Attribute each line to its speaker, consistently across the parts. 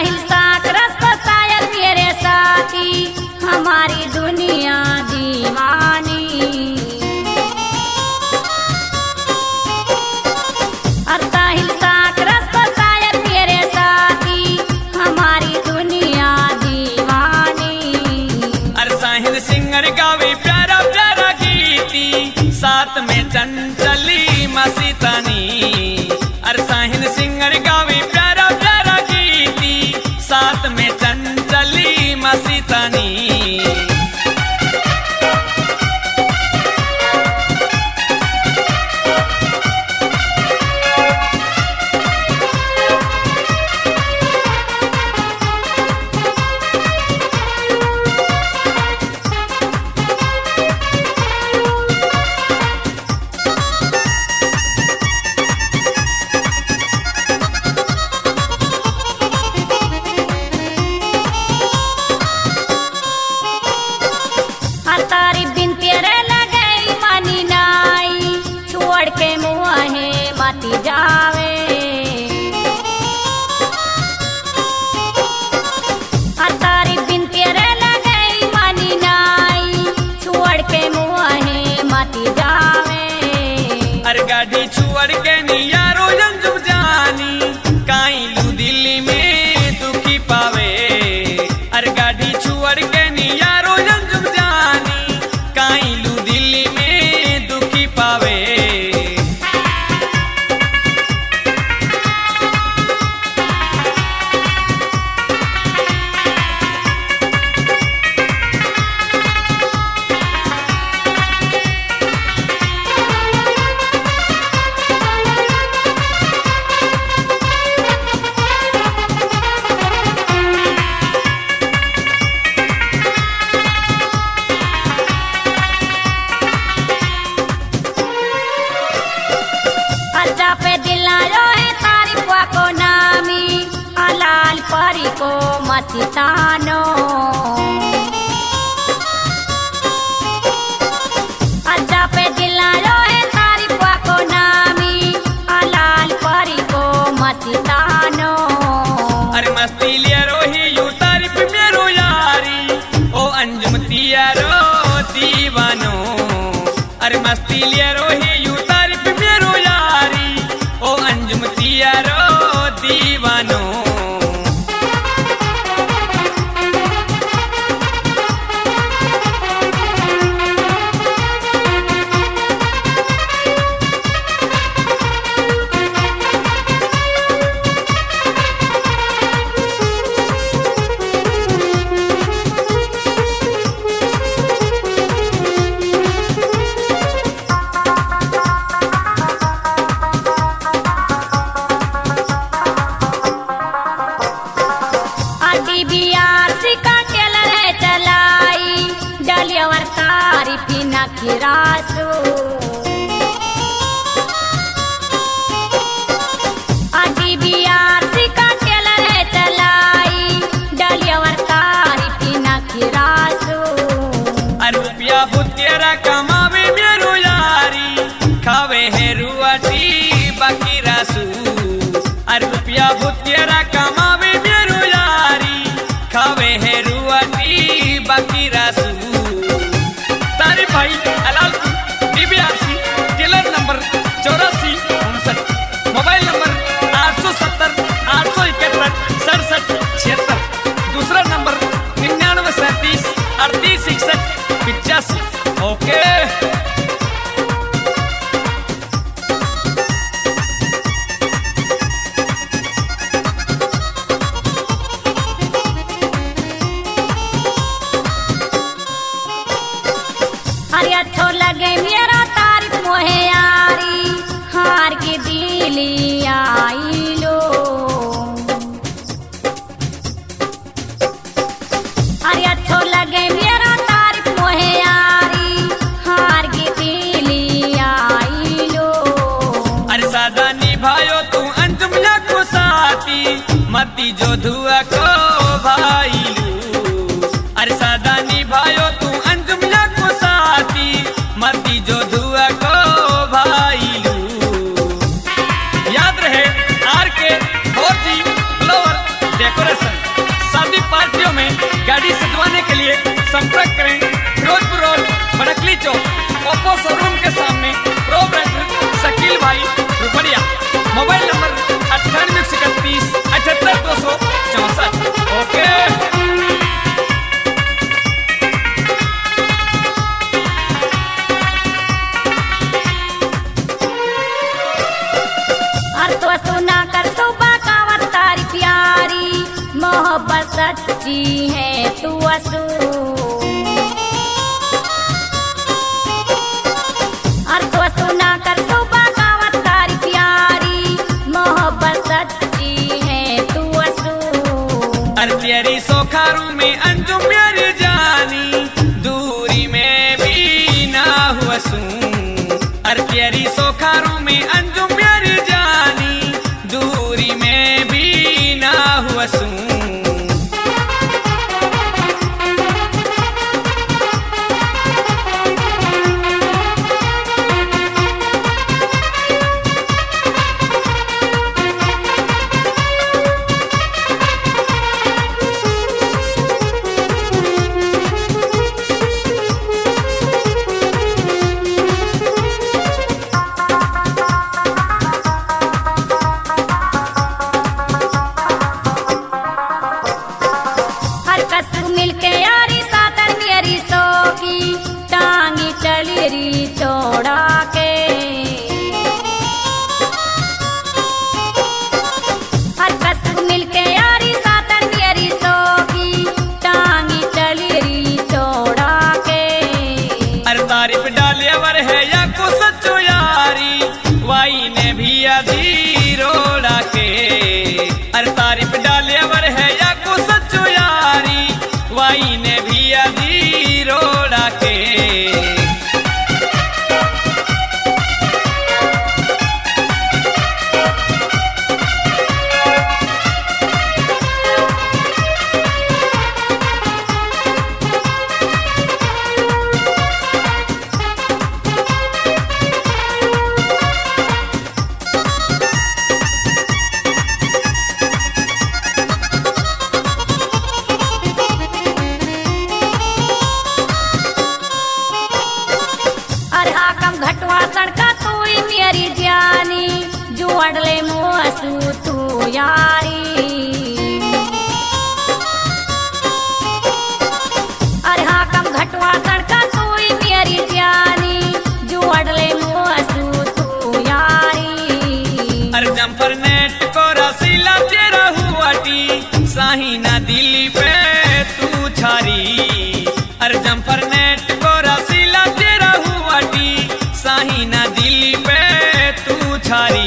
Speaker 1: हिलसा रस्ता शायद मेरे साथी हमारी दुनिया दीवानी। अरसा हिलसा रस्ता शायद मेरे साथी हमारी दुनिया दीवानी।
Speaker 2: अरसाहिल सिंगर गावे प्यारा प्यारा गीती साथ में चंचली मस्तानी। अरसाहिल सिंगर गावे प्यारा प्यारा गीती साथ में चंचली मस्तानी।
Speaker 1: तारी बिन तेरे लगई मानी नाई छोड़ के मुँहे मती जावे। तारी बिन तेरे लगई मानी नाई छोड़ के मुँहे मती जावे।
Speaker 2: अरे गाड़ी छोड़ के नियारो जंजुब जानी काई लू दिल्ली में दुखी पावे। अरे गाड़ी छोड़ के नियारो जंजुब जानी काई लू दिल्ली में दुखी पावे।
Speaker 1: अजा पे दिलायो है तारी को नामी अलाल परी को मस्तानो। अजा पे दिलायो है तारी को नामी अलाल परी को मस्तानो।
Speaker 2: अरे मस्ती लिया रोही यू तारीफ मेरो यारी ओ अंजुम तियारो दीवानो। अरे मस्ती लिया रोही यू तारीफ मेरो यारी ओ अंजुम तियारो दीवानो।
Speaker 1: DBRC का टेलर है चलाई डलियावर तारीफ न खिरासू। DBRC का टेलर है चलाई डलियावर तारीफ न खिरासू।
Speaker 2: अरे रुपया बुतेरा कमावे मेरो यारी खावे है रुआटी बाकी रासू। अरे रुपया बुतेरा कमावे मेरो यारी खावे है रुआटी बाकी रासू। तारे भाई अलाल DBRC tailor number 8459 mobile number 870 871 67 76। दूसरा नंबर 9937 38 61 85। ओके
Speaker 1: अरे अच्छो लगे मेरा तारीफ मोहे यारी हार की दिली आई लो। अरे अच्छो लगे मेरा तारीफ मोहे यारी हार की दिली आई लो।
Speaker 2: अरे सादा निभायो तू अंजुम को साथी मती जो धुआ को भाई लू। अरे सादा निभायो तू अंजुम को साथी मती जो धुआ को भाई लू। याद रहे आर के 4G फ्लोवर डेकोरेशन। शादी पार्टियों में गाड़ी सजवाने के लिए संपर्क करें Firozpur road, Badkali Chowk, Oppo showroom के सामने, प्रोप्राइटर शकील भाई रुपरिया। Mobile number 9831 78264। ओके।
Speaker 1: मोहब्बत सच्ची है तू असू, और तो सुना कर सुबह गावत तारी प्यारी, मोहब्बत सच्ची है तू असू।
Speaker 2: अरे तेरी सोखारू में अंजुम मेरी जानी, दूरी में भी ना हुआ सूं। अरे तेरी सोखारू में अंजुम मेरी जानी, दूरी में भी ना हुआ सूं। तारीफ डालेवर है या को सच्चो यारी, वाई ने भी आधी रोड़ा के। अरे तारीफ डालेवर है या को सच्चो यारी, वाई ने भी आधी रोड़ा के।
Speaker 1: जुआडले मोसू तू यारी, अरे हाँ कम घटवा सड़का तू मेरी जानी, जुआडले मोसू तू यारी।
Speaker 2: अरे जम्पर नेट को रसीला तेरा हुआटी, साहिना दिल्ली पे तू छारी। अरे जम्पर नेट को रसीला तेरा हुआटी, साहिना दिल्ली पे तू छारी।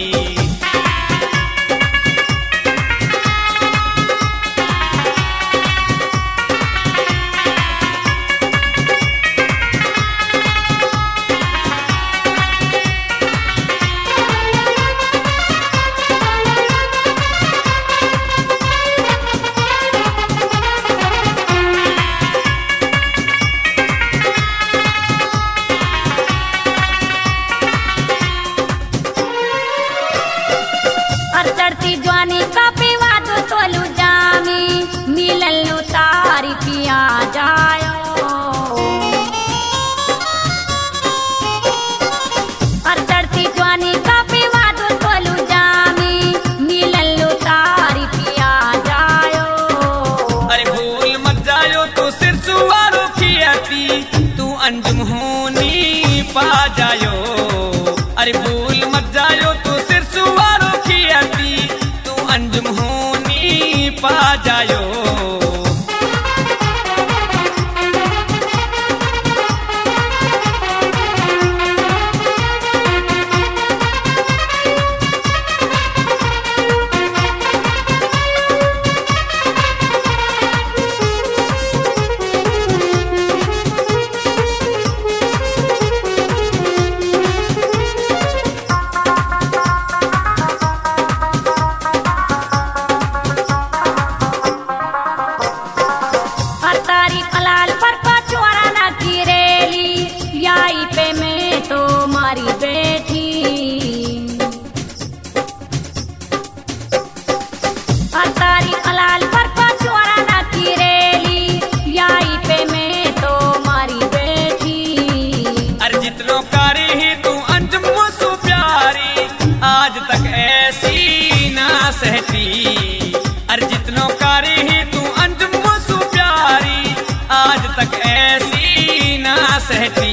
Speaker 1: चढ़ती जवानी का पीवा दो तोलू जामी, मिलल नु तारी पिया जायो। और चढ़ती जवानी का पीवा दो तोलू जामी, मिलल नु तारी पिया जायो।
Speaker 2: अरे भूल मत जायो तो सिर सुवारो खियाती, तू अंजुम होनी पा जायो। अरे भूल मत जायो तो सिर सुवारो खियाती, तू अंजुम होनी पा जायो।
Speaker 1: अतारी पलाल पर पछुआरा ना किरेली याई पे मैं तो मारी बैठी।
Speaker 2: अरे जितनो कारी ही तू अंजुम सु प्यारी आज तक ऐसी ना सहती। अरे जितनो कारी ही तू अंजुम सु प्यारी आज तक ऐसी ना सहती।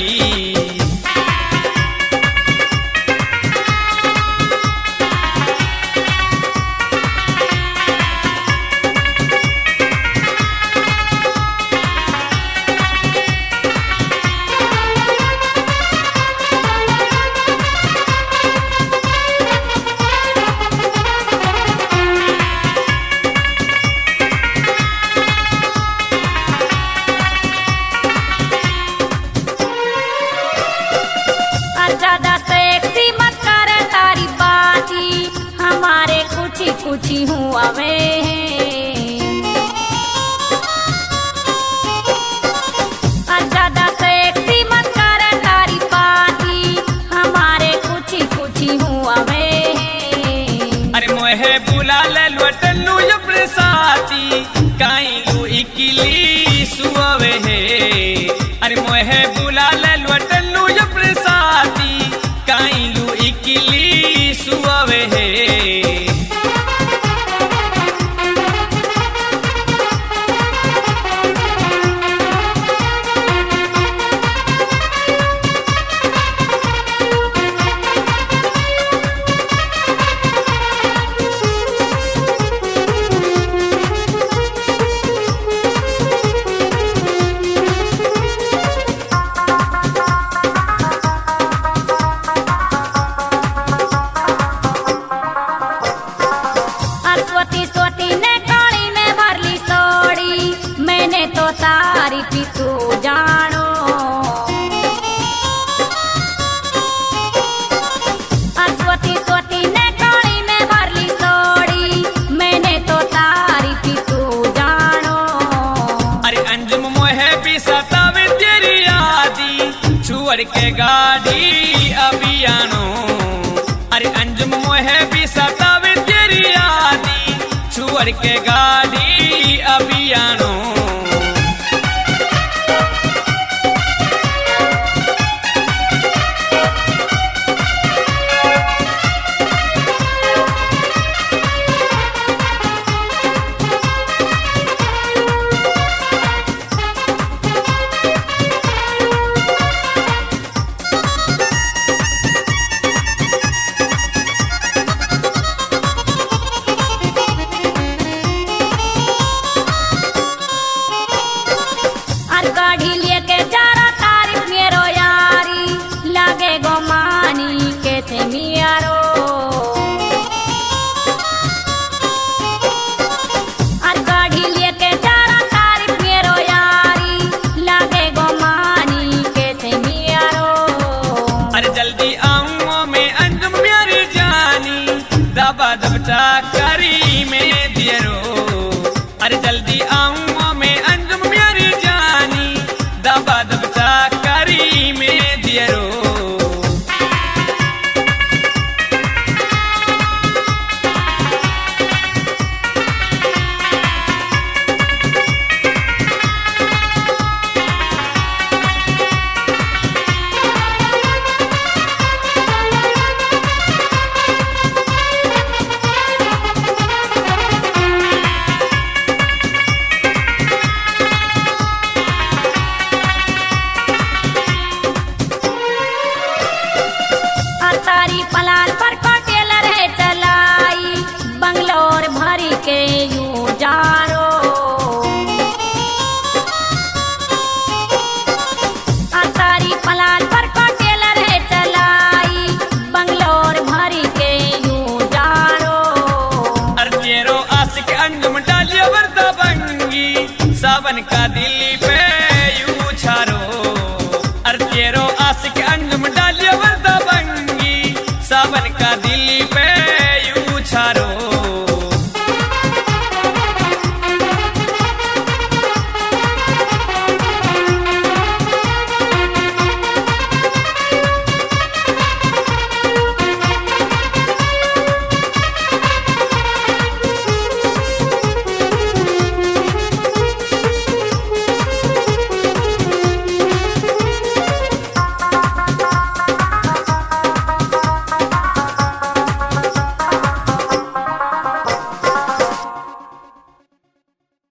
Speaker 1: ज्यादा सेक्सी मत कर तारी बाती हमारे कुछ ही हुआ वे। ज्यादा सेक्सी मत कर तारी बाती हमारे कुछ ही हुआ वे।
Speaker 2: अरे मोहे बुला ले लुटनु अपने साथी काई लू इकली सुवे है। अरे मोहे बुला ले लुटनु अपने साथी काई लू इकली सुवे है।
Speaker 1: स्वती ने काली में भरली सोड़ी मैंने तो तारी पी तू जानो। स्वती ने काली में भरली सोड़ी मैंने तो तारी पी तू जानो।
Speaker 2: अरे अंजुम मोहे भी सतावे तेरी यादी छुअड़ के गाड़ी अभियानो। अरे अंजुम मोहे भी सतावे तेरी यादी छुअड़ के गाड़ी अभियानो।
Speaker 1: गाड़ी लेके जा रहा तारीफ मेरो यारी लागे गो मानी कैसे मियारो। गाड़ी लेके जा रहा तारीफ मेरो यारी लागे गो मानी कैसे मियारो।
Speaker 2: अरे जल्दी आऊं मैं अंजुम मेरी जानी दबा दबचा करी में दियरो। अरे जल्दी आऊं मैं अंजुम मेरी जानी दबा दबचा करी में दियरो।
Speaker 1: तारी पलाल पर टेलर है चलाई बंगलोर भरी के यूं जारो। तारी पलाल पर टेलर है चलाई बंगलोर भरी के यूं जारो।
Speaker 2: अरे तेरो आशिक अंजुम डालिया वर्दा बंगी सावन का दिल